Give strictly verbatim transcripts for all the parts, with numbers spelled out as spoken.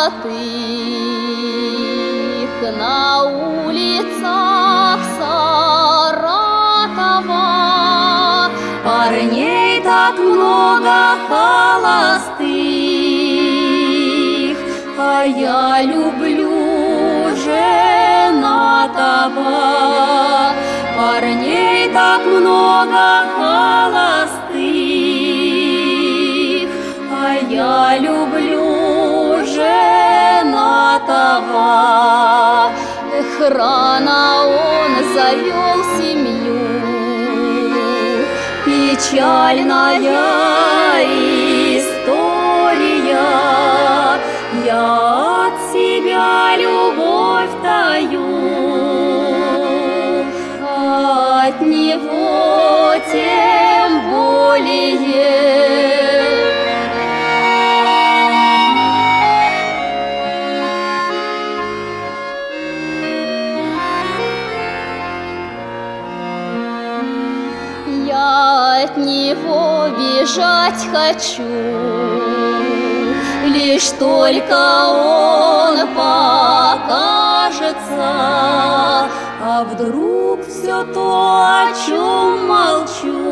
золотых на улицах Саратова. Парней так много холостых, а я люблю женатого. Парней так много холостых, а я люблю женатого. Эх, рано он завел семью, печальная история. Я от себя любовь таю, от него тем более. Я от него бежать хочу, лишь только он покажется. А вдруг все то, о чем молчу,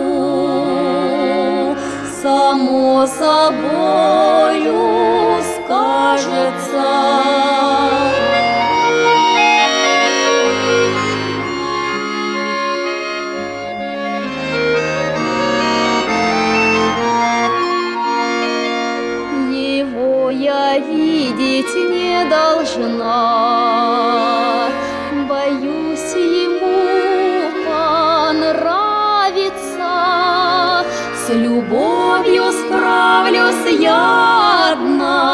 само собою скажется. Его я видеть не должна, боюсь ему понравиться. С любовью справлюсь я одна,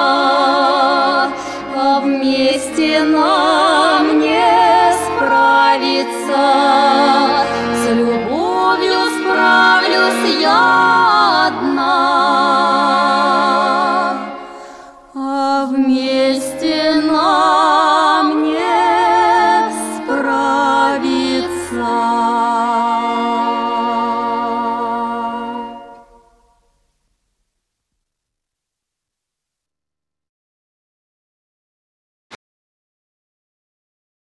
а вместе нам не справиться. С любовью справлюсь я одна, а вместе нам не справиться.